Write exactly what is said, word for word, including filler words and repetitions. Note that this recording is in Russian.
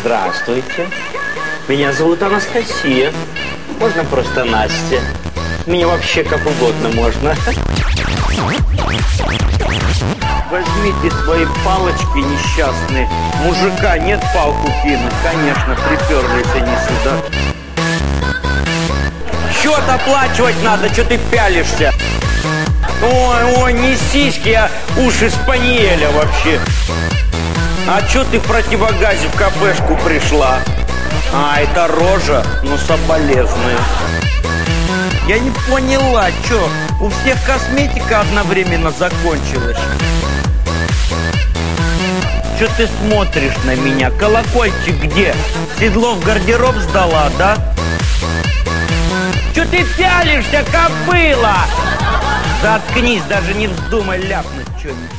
Здравствуйте. Меня зовут Анастасия. Можно просто Настя. Меня вообще как угодно можно. Возьмите свои палочки несчастные. Мужика нет, палку кинуть. Конечно, приперлись они сюда. Счет оплачивать надо, что ты пялишься? Ой, ой, не сиськи, а уши спаниеля вообще. А чё ты в противогазе в кафешку пришла? А, это рожа? Ну, соболезную. Я не поняла, чё? У всех косметика одновременно закончилась. Чё ты смотришь на меня? Колокольчик где? Седло в гардероб сдала, да? Чё ты пялишься, кобыла? Заткнись, даже не вздумай ляпнуть что-нибудь.